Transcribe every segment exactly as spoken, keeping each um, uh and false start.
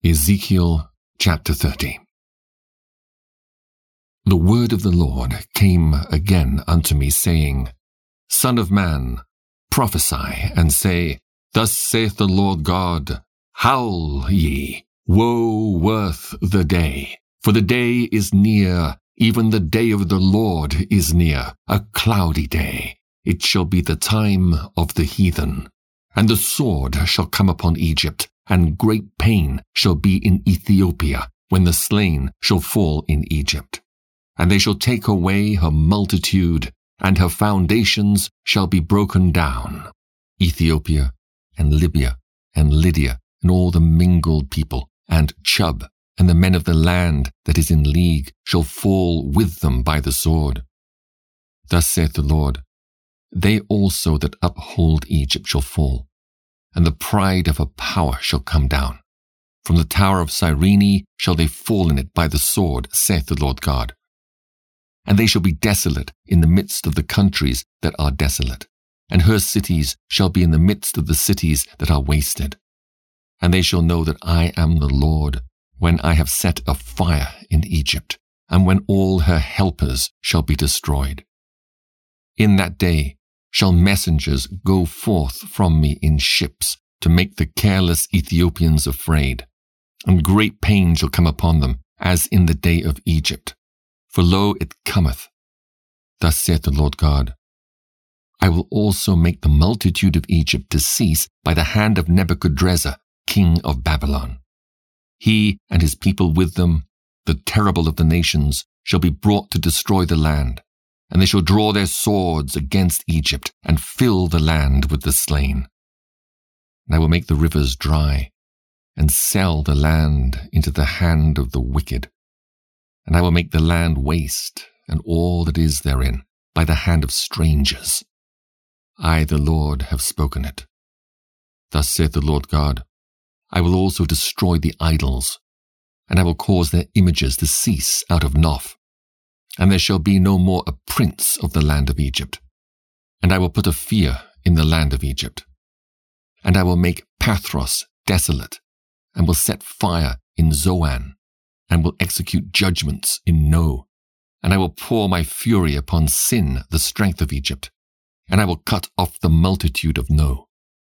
Ezekiel chapter thirty. The word of the Lord came again unto me, saying, Son of man, prophesy, and say, Thus saith the Lord God, Howl ye, woe worth the day, for the day is near, even the day of the Lord is near, a cloudy day. It shall be the time of the heathen. And the sword shall come upon Egypt, and great pain shall be in Ethiopia, when the slain shall fall in Egypt. And they shall take away her multitude, and her foundations shall be broken down. Ethiopia, and Libya, and Lydia, and all the mingled people, and Chub, and the men of the land that is in league, shall fall with them by the sword. Thus saith the Lord, They also that uphold Egypt shall fall, and the pride of her power shall come down. From the tower of Cyrene shall they fall in it by the sword, saith the Lord God. And they shall be desolate in the midst of the countries that are desolate, and her cities shall be in the midst of the cities that are wasted. And they shall know that I am the Lord, when I have set a fire in Egypt, and when all her helpers shall be destroyed. In that day shall messengers go forth from me in ships, to make the careless Ethiopians afraid. And great pain shall come upon them, as in the day of Egypt. For lo, it cometh. Thus saith the Lord God, I will also make the multitude of Egypt to cease by the hand of Nebuchadrezzar, king of Babylon. He and his people with them, the terrible of the nations, shall be brought to destroy the land. And they shall draw their swords against Egypt, and fill the land with the slain. And I will make the rivers dry, and sell the land into the hand of the wicked. And I will make the land waste, and all that is therein, by the hand of strangers. I, the Lord, have spoken it. Thus saith the Lord God, I will also destroy the idols, and I will cause their images to cease out of Noph. And there shall be no more a prince of the land of Egypt. And I will put a fear in the land of Egypt. And I will make Pathros desolate, and will set fire in Zoan, and will execute judgments in No. And I will pour my fury upon Sin, the strength of Egypt, and I will cut off the multitude of No.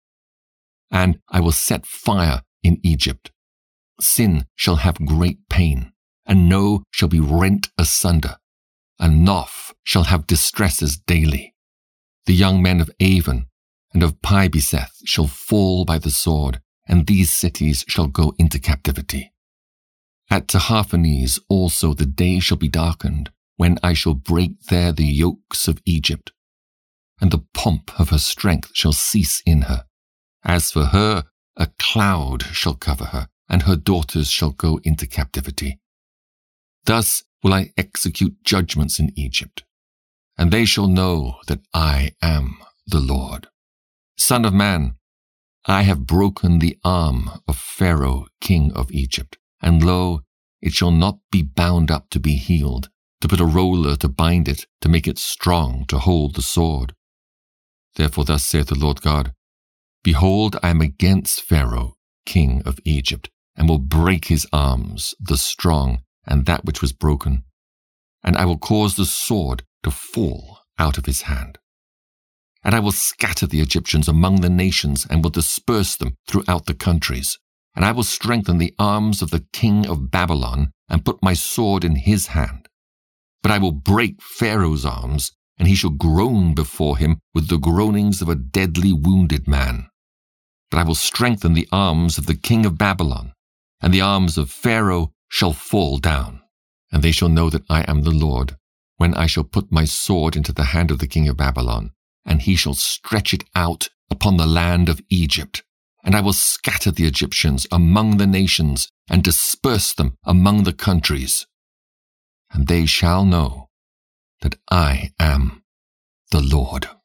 And I will set fire in Egypt. Sin shall have great pain, and No shall be rent asunder, and Noph shall have distresses daily. The young men of Avon and of Pi-beseth shall fall by the sword, and these cities shall go into captivity. At Tahaphanes also the day shall be darkened, when I shall break there the yokes of Egypt, and the pomp of her strength shall cease in her. As for her, a cloud shall cover her, and her daughters shall go into captivity. Thus will I execute judgments in Egypt, and they shall know that I am the Lord. Son of man, I have broken the arm of Pharaoh, king of Egypt, and lo, it shall not be bound up to be healed, to put a roller to bind it, to make it strong to hold the sword. Therefore thus saith the Lord God, Behold, I am against Pharaoh, king of Egypt, and will break his arms, the strong, and that which was broken, and I will cause the sword to fall out of his hand. And I will scatter the Egyptians among the nations, and will disperse them throughout the countries. And I will strengthen the arms of the king of Babylon, and put my sword in his hand. But I will break Pharaoh's arms, and he shall groan before him with the groanings of a deadly wounded man. But I will strengthen the arms of the king of Babylon, and the arms of Pharaoh shall fall down, and they shall know that I am the Lord, when I shall put my sword into the hand of the king of Babylon, and he shall stretch it out upon the land of Egypt. And I will scatter the Egyptians among the nations, and disperse them among the countries. And they shall know that I am the Lord.